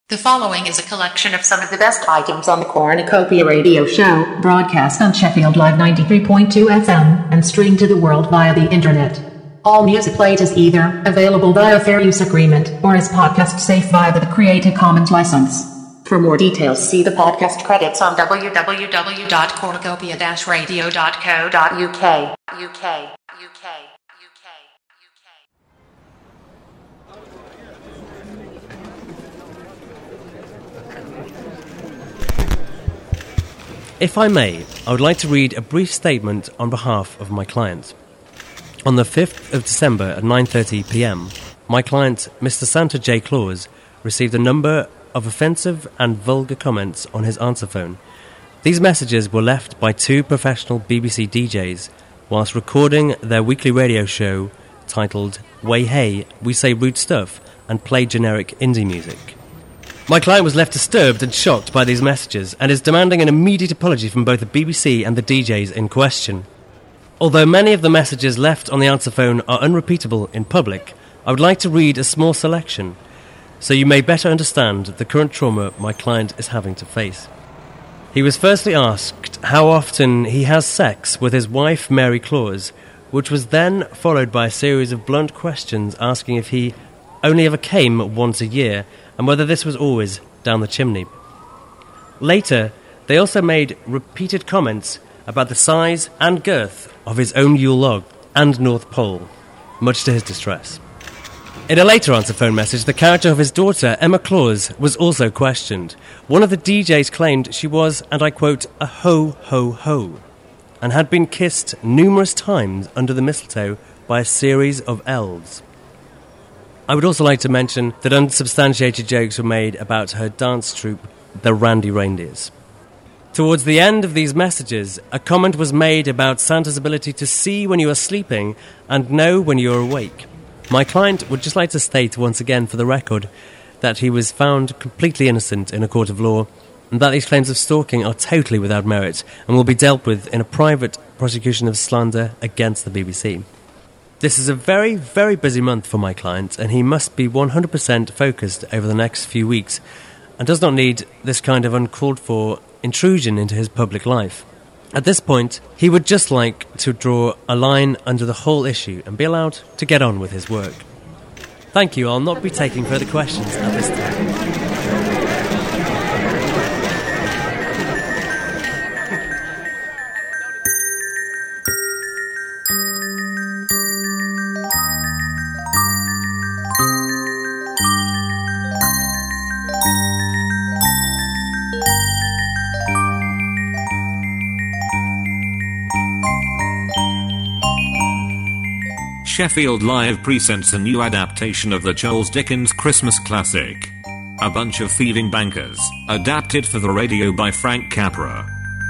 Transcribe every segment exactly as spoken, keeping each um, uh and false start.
The following is a collection of some of the best items on the Cornucopia radio show, broadcast on Sheffield Live ninety-three point two F M, and streamed to the world via the internet. All music played is either available via fair use agreement, or is podcast safe via the Creative Commons license. For more details, see the podcast credits on w w w dot cornucopia dash radio dot co dot u k. U K. U K. If I may, I would like to read a brief statement on behalf of my client. On the fifth of December at nine thirty p m, my client, Mister Santa J. Claus, received a number of offensive and vulgar comments on his answer phone. These messages were left by two professional B B C D Js whilst recording their weekly radio show titled Way Hey, We Say Rude Stuff and Play Generic Indie Music. My client was left disturbed and shocked by these messages and is demanding an immediate apology from both the B B C and the D Js in question. Although many of the messages left on the answer phone are unrepeatable in public, I would like to read a small selection so you may better understand the current trauma my client is having to face. He was firstly asked how often he has sex with his wife Mary Claus, which was then followed by a series of blunt questions asking if he only ever came once a year and whether this was always down the chimney. Later, they also made repeated comments about the size and girth of his own Yule log and North Pole, much to his distress. In a later answer phone message, the character of his daughter, Emma Claus, was also questioned. One of the D Js claimed she was, and I quote, a ho-ho-ho, and had been kissed numerous times under the mistletoe by a series of elves. I would also like to mention that unsubstantiated jokes were made about her dance troupe, the Randy Reindeers. Towards the end of these messages, a comment was made about Santa's ability to see when you are sleeping and know when you are awake. My client would just like to state once again for the record that he was found completely innocent in a court of law and that these claims of stalking are totally without merit and will be dealt with in a private prosecution of slander against the B B C. This is a very, very busy month for my client, and he must be one hundred percent focused over the next few weeks and does not need this kind of uncalled-for intrusion into his public life. At this point, he would just like to draw a line under the whole issue and be allowed to get on with his work. Thank you. I'll not be taking further questions at this time. Sheffield Live presents a new adaptation of the Charles Dickens Christmas classic, A Bunch of Thieving Bankers, adapted for the radio by Frank Capra.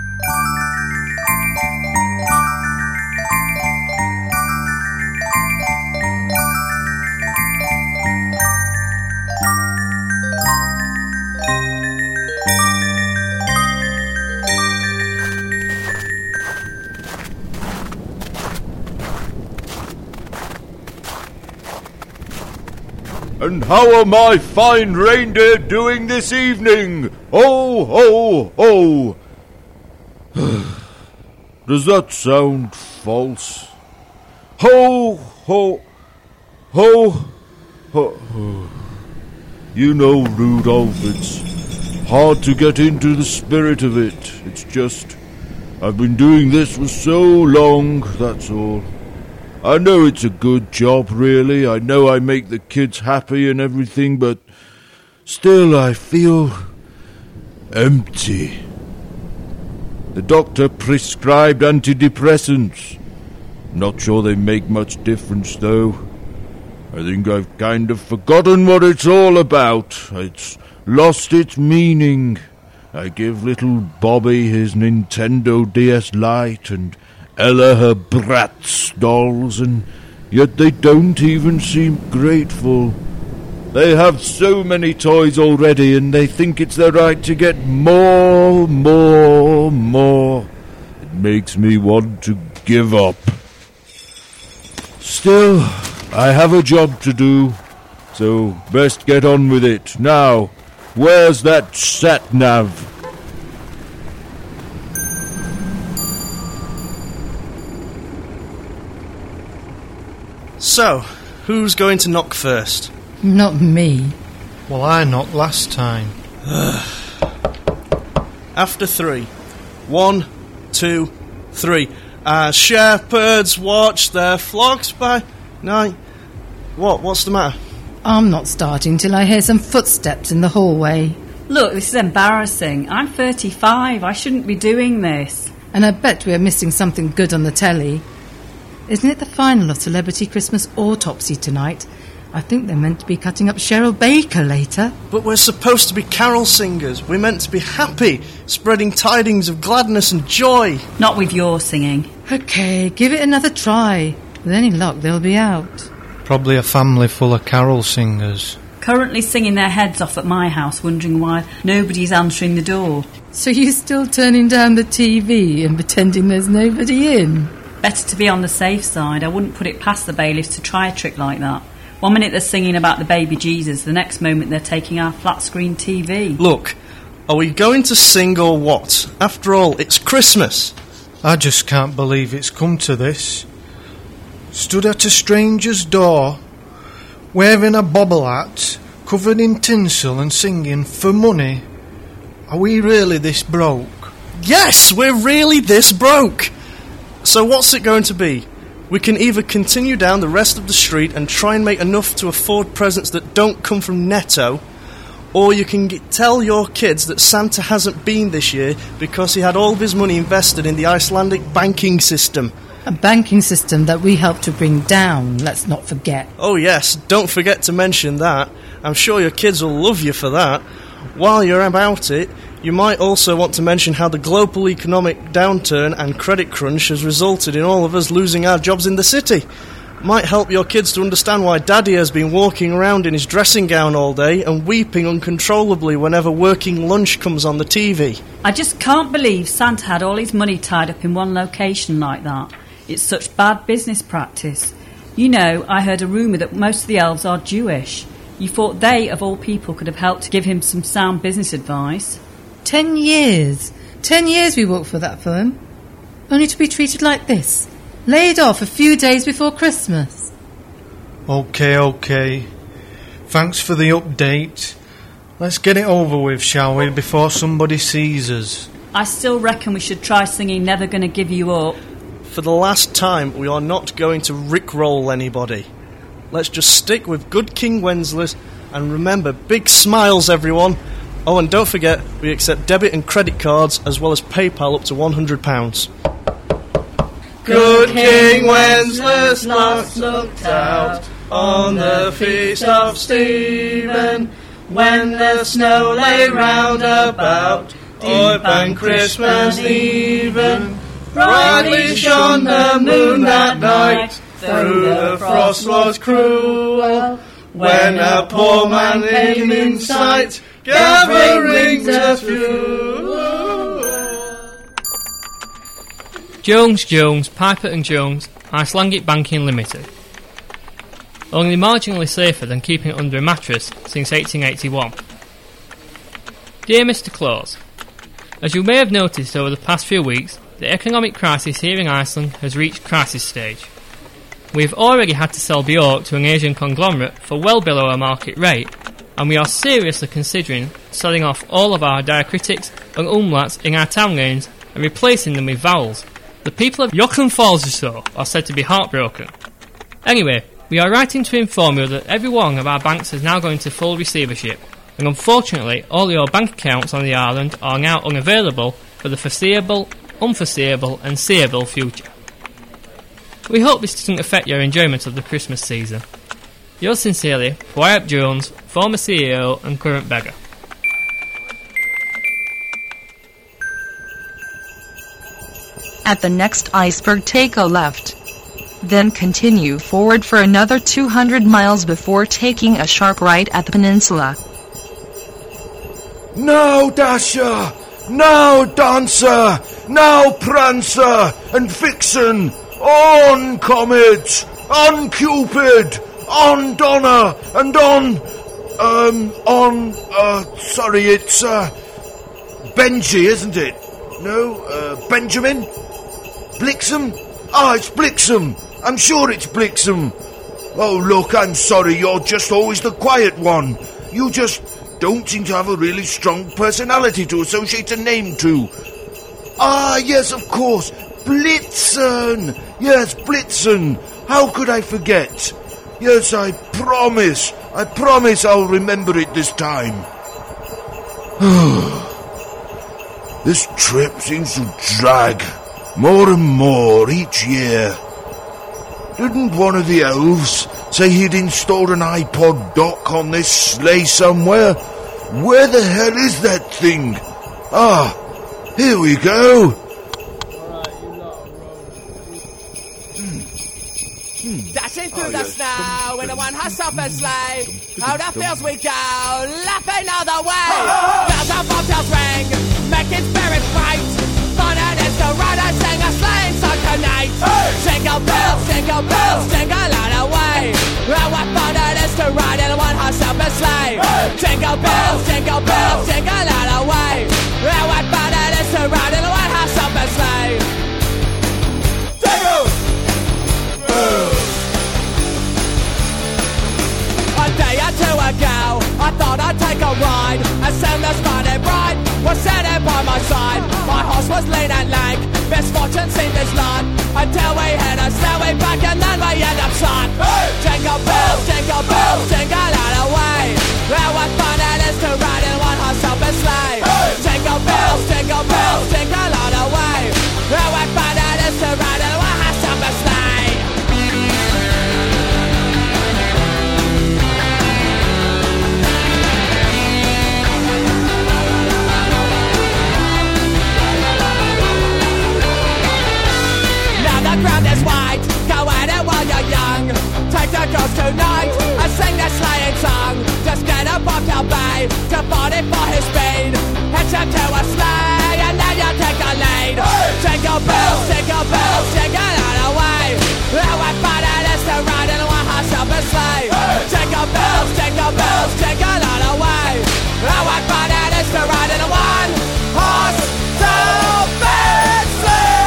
And how are my fine reindeer doing this evening? Ho, ho, ho! Does that sound false? Ho, ho, ho, ho. You know, Rudolph, it's hard to get into the spirit of it. It's just, I've been doing this for so long, that's all. I know it's a good job, really. I know I make the kids happy and everything, but still I feel empty. The doctor prescribed antidepressants. Not sure they make much difference, though. I think I've kind of forgotten what it's all about. It's lost its meaning. I give little Bobby his Nintendo D S Lite and Ella her Bratz dolls, and yet they don't even seem grateful. They have so many toys already, and they think it's their right to get more, more, more. It makes me want to give up. Still, I have a job to do, so best get on with it. Now, Where's that sat-nav? So, who's going to knock first? Not me. Well, I knocked last time. After three. One, two, three. As shepherds watch their flocks by night. What? What's the matter? I'm not starting till I hear some footsteps in the hallway. Look, this is embarrassing. I'm thirty-five. I shouldn't be doing this. And I bet we're missing something good on the telly. Isn't it the final of Celebrity Christmas Autopsy tonight? I think they're meant to be cutting up Cheryl Baker later. But we're supposed to be carol singers. We're meant to be happy, spreading tidings of gladness and joy. Not with your singing. OK, give it another try. With any luck, they'll be out. Probably a family full of carol singers. Currently singing their heads off at my house, wondering why nobody's answering the door. So you're still turning down the T V and pretending there's nobody in? Better to be on the safe side. I wouldn't put it past the bailiffs to try a trick like that. One minute they're singing about the baby Jesus, the next moment they're taking our flat-screen T V. Look, are we going to sing or what? After all, it's Christmas. I just can't believe it's come to this. Stood at a stranger's door, wearing a bobble hat, covered in tinsel and singing for money. Are we really this broke? Yes, we're really this broke. So what's it going to be? We can either continue down the rest of the street and try and make enough to afford presents that don't come from Netto, or you can get, tell your kids that Santa hasn't been this year because he had all of his money invested in the Icelandic banking system. A banking system that we helped to bring down, let's not forget. Oh yes, don't forget to mention that. I'm sure your kids will love you for that. While you're about it, you might also want to mention how the global economic downturn and credit crunch has resulted in all of us losing our jobs in the city. Might help your kids to understand why Daddy has been walking around in his dressing gown all day and weeping uncontrollably whenever working lunch comes on the T V. I just can't believe Santa had all his money tied up in one location like that. It's such bad business practice. You know, I heard a rumour that most of the elves are Jewish. You thought they, of all people, could have helped to give him some sound business advice. Ten years. Ten years we worked for that firm. Only to be treated like this. Laid off a few days before Christmas. OK, OK. Thanks for the update. Let's get it over with, shall we, before somebody sees us. I still reckon we should try singing Never Gonna Give You Up. For the last time, we are not going to rickroll anybody. Let's just stick with good King Wenceslas and remember, big smiles, everyone. Oh, and don't forget, we accept debit and credit cards as well as PayPal up to one hundred pounds. Good King Wenceslas last looked out on the feast of Stephen, when the snow lay round about, deep and crisp and even. Brightly shone the moon that night, though the frost was cruel, when a poor man came in sight, gathering to fuel. Jones, Jones, Piper and Jones, Icelandic Banking Limited. Only marginally safer than keeping it under a mattress since eighteen eighty-one. Dear Mister Claus, as you may have noticed over the past few weeks, the economic crisis here in Iceland has reached crisis stage. We've already had to sell Bjork to an Asian conglomerate for well below our market rate, and we are seriously considering selling off all of our diacritics and umlauts in our town lanes and replacing them with vowels. The people of Jochen Falls are said to be heartbroken. Anyway, we are writing to inform you that every one of our banks is now going into full receivership, and unfortunately all your bank accounts on the island are now unavailable for the foreseeable, unforeseeable and seeable future. We hope this doesn't affect your enjoyment of the Christmas season. Yours sincerely, Wyatt Jones, former C E O and current beggar. At the next iceberg, take a left. Then continue forward for another two hundred miles before taking a sharp right at the peninsula. Now, Dasher! Now, Dancer! Now, Prancer and Vixen! On, Comet! On, Cupid! On, Donna! And on... um, on, uh, sorry, it's, uh, Benji, isn't it? No, uh, Benjamin? Blixham? Ah, it's Blixham. I'm sure it's Blixham. Oh, look, I'm sorry, you're just always the quiet one. You just don't seem to have a really strong personality to associate a name to. Ah, yes, of course. Blitzen. Yes, Blitzen. How could I forget? Yes, I promise. I promise I'll remember it this time. This trip seems to drag more and more each year. Didn't one of the elves say he'd installed an iPod dock on this sleigh somewhere? Where the hell is that thing? Ah, here we go. Dashing through the snow in a one-horse open sleigh. Oh, the fields we go, laughing all the way. Bells and bobtails ring, making spirits bright. Fun it is to ride and sing a sleighing song tonight. Jingle bells, jingle bells, jingle all the way. Oh, what fun it is to ride in a one-horse open sleigh. Jingle bells, jingle bells, jingle all the way. Oh, what fun it is to ride in a one-horse open sleigh. Jingle! A day or two ago, I thought I'd take a ride. As soon as Friday bright was sitting by my side. My horse was lean and lank, misfortune seemed his lot. Until we hit a snowy back and then we end up shot. Hey! Jingle bells, jingle bells, jingle all the way. Oh, what fun it is to ride in one horse open sleigh. Hey! Jingle bells, jingle bells, jingle all the way. Oh, what fun it is to ride in one horse open sleigh. The ground is white, go at it while you're young. Take the girls tonight and sing their sleighing song. Just get a bobtail bay to body for his speed. Hitch him to a sleigh and then you take a lead. Hey! Jingle bells, jingle bells, jingle all the way. Oh, what fun it is to ride in a one-horse open sleigh. Hey! Jingle bells, jingle bells, jingle all the way. Oh, what fun it is to ride in a one-horse open sleigh.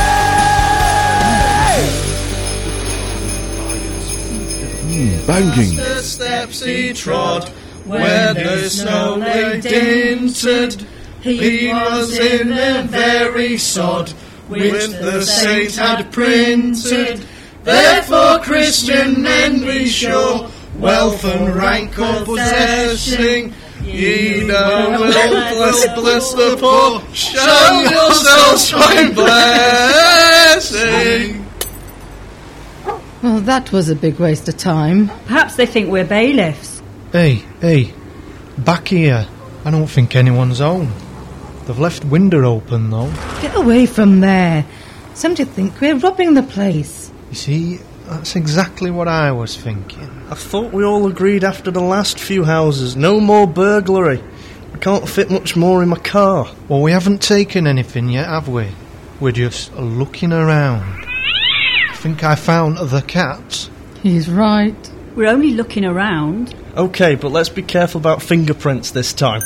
Banking. The steps he trod, where the snow lay dinted, he was in the very sod, which the saint had printed. Therefore Christian men be sure, wealth and rank or possessing, ye know will bless, bless the poor, show yourselves find blessing. Well, that was a big waste of time. Perhaps they think we're bailiffs. Hey, hey, back here. I don't think anyone's home. They've left window open, though. Get away from there. Somebody think we're robbing the place. You see, that's exactly what I was thinking. I thought we all agreed after the last few houses, no more burglary. I can't fit much more in my car. Well, we haven't taken anything yet, have we? We're just looking around. I think I found the cat. He's right. We're only looking around. Okay, but let's be careful about fingerprints this time.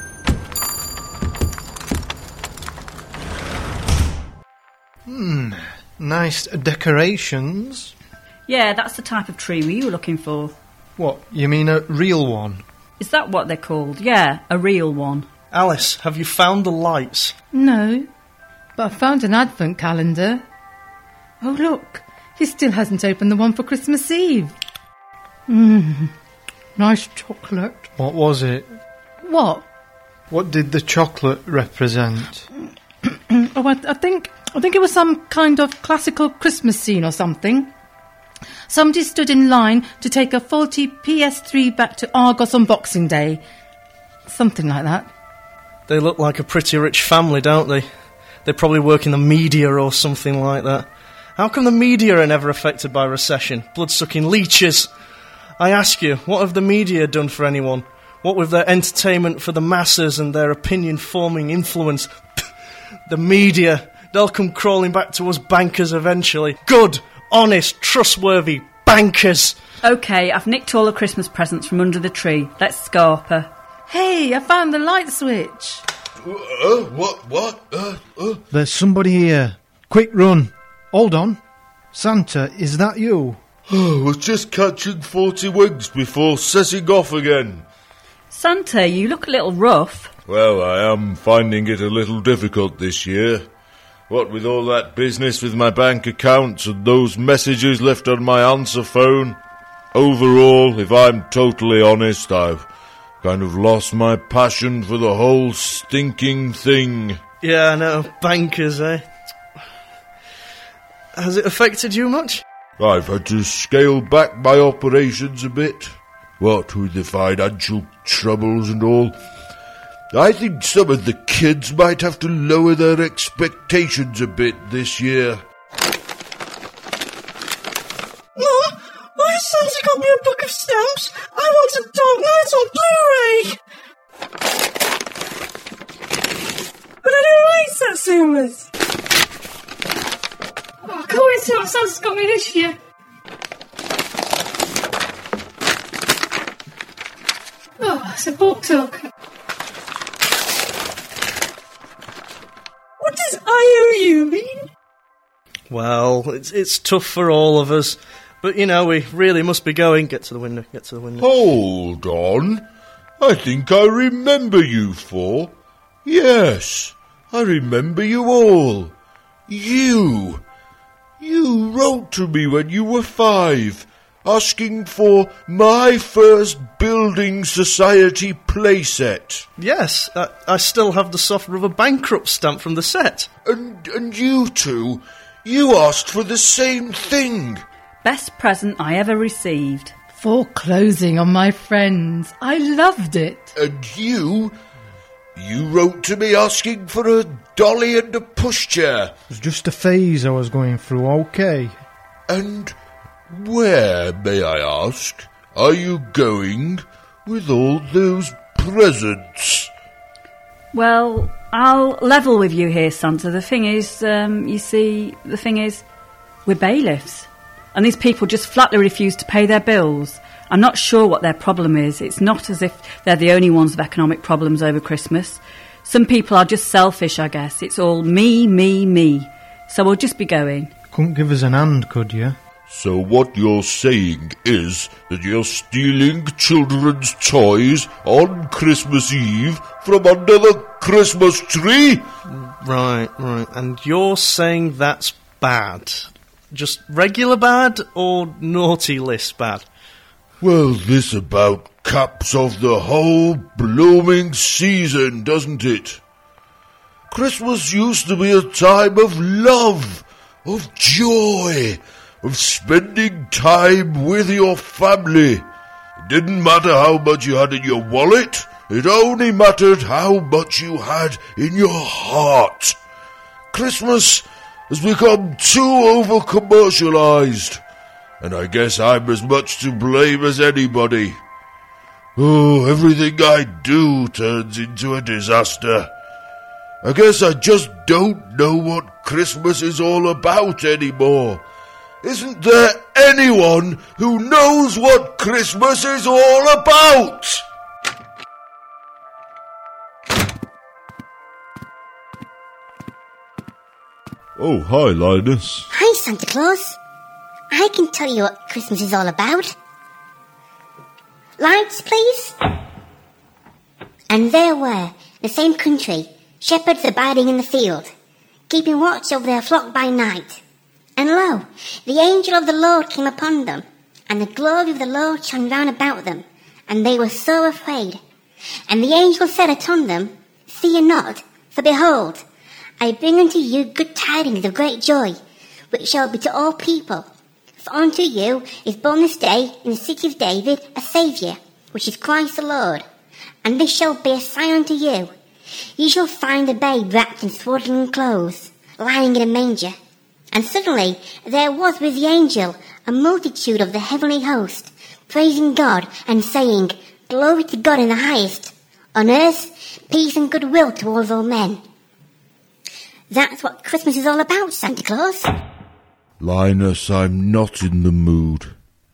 Hmm, nice decorations. Yeah, that's the type of tree we were looking for. What, you mean a real one? Is that what they're called? Yeah, a real one. Alice, have you found the lights? No, but I found an advent calendar. Oh, look, he still hasn't opened the one for Christmas Eve. Mmm, nice chocolate. What was it? What? What did the chocolate represent? oh, I, I think I think it was some kind of classical Christmas scene or something. Somebody stood in line to take a faulty P S three back to Argos on Boxing Day. Something like that. They look like a pretty rich family, don't they? They probably work in the media or something like that. How come the media are never affected by recession? Blood-sucking leeches. I ask you, what have the media done for anyone? What with their entertainment for the masses and their opinion-forming influence? The media, they'll come crawling back to us bankers eventually. Good, honest, trustworthy bankers! OK, I've nicked all the Christmas presents from under the tree. Let's scarper. Hey, I found the light switch. Uh, what, what? Uh, uh. There's somebody here. Quick, run. Hold on. Santa, is that you? I was just catching forty winks before setting off again. Santa, you look a little rough. Well, I am finding it a little difficult this year. What with all that business with my bank accounts and those messages left on my answer phone. Overall, if I'm totally honest, I've kind of lost my passion for the whole stinking thing. Yeah, I know. Bankers, eh? Has it affected you much? I've had to scale back my operations a bit. What with the financial troubles and all. I think some of the kids might have to lower their expectations a bit this year. Mum, why has Santa got me a book of stamps? I want a Dark Knight on Blu-ray! But I don't like Satsumas! Oh, I can't wait to see what Santa's got me this year. Oh, it's a book talk. What does I O U mean? Well, it's it's tough for all of us. But, you know, we really must be going. Get to the window, get to the window. Hold on. I think I remember you four. Yes, I remember you all. You. You wrote to me when you were five, asking for my first Building Society playset. Yes, I, I still have the soft rubber bankrupt stamp from the set. And, and you two, you asked for the same thing. Best present I ever received. Foreclosing on my friends. I loved it. And you... You wrote to me asking for a dolly and a pushchair. It was just a phase I was going through, okay. And where, may I ask, are you going with all those presents? Well, I'll level with you here, Santa. The thing is, um, you see, the thing is, we're bailiffs. And these people just flatly refuse to pay their bills. I'm not sure what their problem is. It's not as if they're the only ones with economic problems over Christmas. Some people are just selfish, I guess. It's all me, me, me. So we'll just be going. Couldn't give us an hand, could you? So what you're saying is that you're stealing children's toys on Christmas Eve from under the Christmas tree? Right, right. And you're saying that's bad? Just regular bad or naughty list bad? Well, this about caps off the whole blooming season, doesn't it? Christmas used to be a time of love, of joy, of spending time with your family. It didn't matter how much you had in your wallet, it only mattered how much you had in your heart. Christmas has become too over-commercialised. And I guess I'm as much to blame as anybody. Oh, everything I do turns into a disaster. I guess I just don't know what Christmas is all about anymore. Isn't there anyone who knows what Christmas is all about? Oh, hi, Linus. Hi, Santa Claus. I can tell you what Christmas is all about. Lights, please. And there were, the same country, shepherds abiding in the field, keeping watch over their flock by night. And lo, the angel of the Lord came upon them, and the glory of the Lord shone round about them, and they were so afraid. And the angel said unto them, Fear not, for behold, I bring unto you good tidings of great joy, which shall be to all people. For unto you is born this day in the city of David a Saviour, which is Christ the Lord. And this shall be a sign unto you. Ye shall find a babe wrapped in swaddling clothes, lying in a manger. And suddenly there was with the angel a multitude of the heavenly host, praising God and saying, Glory to God in the highest, on earth peace and goodwill towards all men. That's what Christmas is all about, Santa Claus. Linus, I'm not in the mood.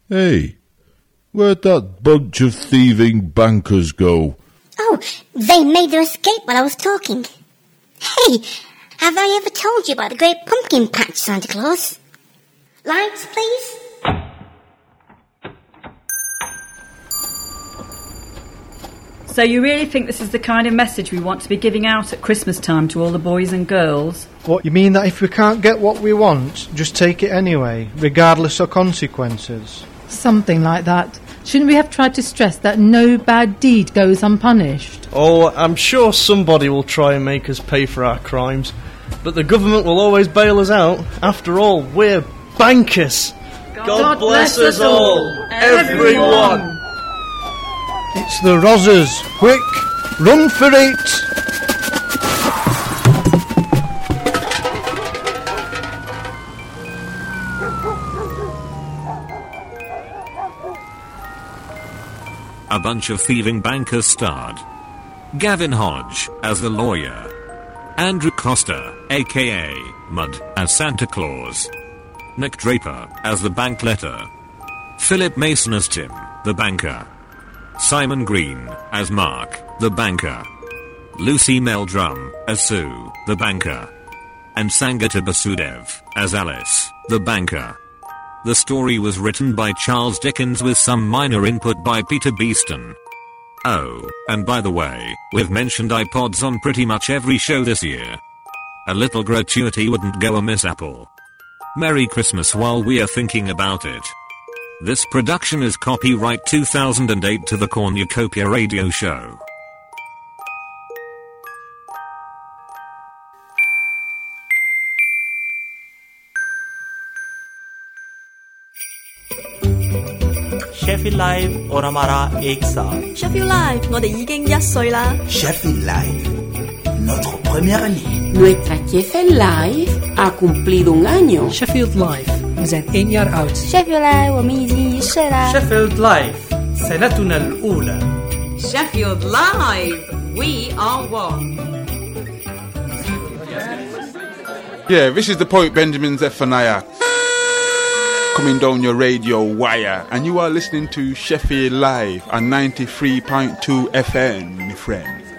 Hey, where'd that bunch of thieving bankers go? Oh, they made their escape while I was talking. Hey, have I ever told you about the Great Pumpkin Patch, Santa Claus? Lights, please. So you really think this is the kind of message we want to be giving out at Christmas time to all the boys and girls? What, you mean that if we can't get what we want, just take it anyway, regardless of consequences? Something like that. Shouldn't we have tried to stress that no bad deed goes unpunished? Oh, I'm sure somebody will try and make us pay for our crimes, but the government will always bail us out. After all, we're bankers. God, God bless, bless us all, everyone. everyone. It's the Rozzers. Quick, run for it! A bunch of thieving bankers starred Gavin Hodge as the lawyer, Andrew Costa, aka Mud, as Santa Claus, Nick Draper as the bank letter, Philip Mason as Tim, the banker, Simon Green as Mark, the banker, Lucy Meldrum as Sue, the banker, and Sangita Basudev as Alice, the banker. The story was written by Charles Dickens with some minor input by Peter Beeston. Oh, and by the way, we've mentioned iPods on pretty much every show this year. A little gratuity wouldn't go amiss, Apple. Merry Christmas while we are thinking about it. This production is copyright two thousand eight to the Cornucopia Radio Show. Sheffield Live और हमारा एक साल. Sheffield Live, 我哋已經一歲啦. Sheffield Live, notre première année. Nuestra Sheffield Live ha cumplido un año. Sheffield Live, we zijn één jaar oud. Sheffield Live, 我们已经一岁啦. Sheffield Live, سنتنا الأولى. Sheffield Live, we are one. Yeah, this is the Poet Benjamin Zephaniah coming down your radio wire, and you are listening to Sheffield Live on ninety-three point two F M, my friend.